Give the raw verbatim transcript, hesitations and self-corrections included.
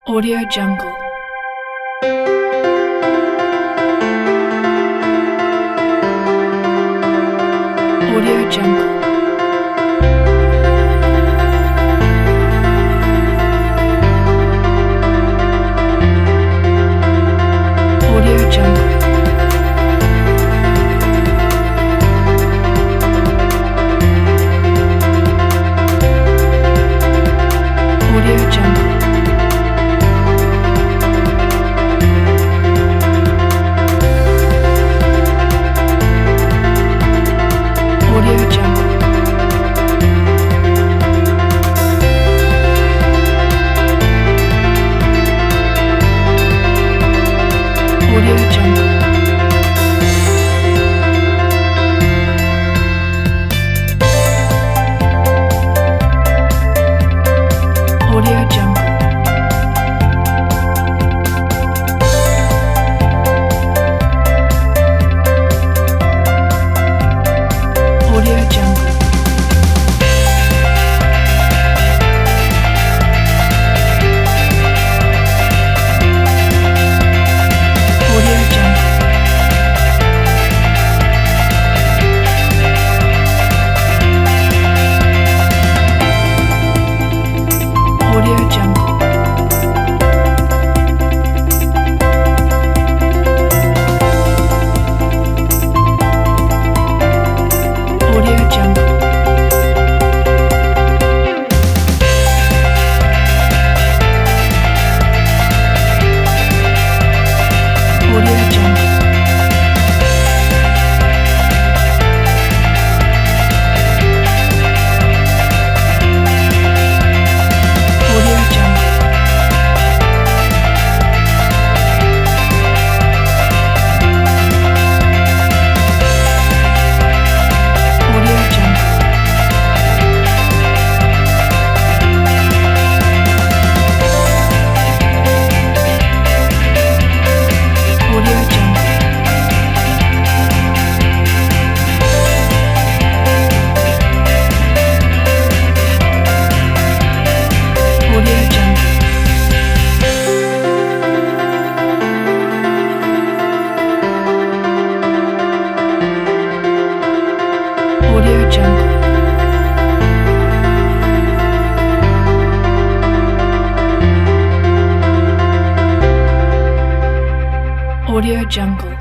Audio Jungle. Audio Jungle. Audio Jungle. Audio Jungle. Audio Jungle. Audio Jungle. Audio Jungle. Audio Jungle. Audio Jungle. Audio Jungle. Audio Jungle. Audio Jungle. Audio Jungle. Audio Jungle. Audio Jungle. Audio Jungle. Audio Jungle. Audio Jungle.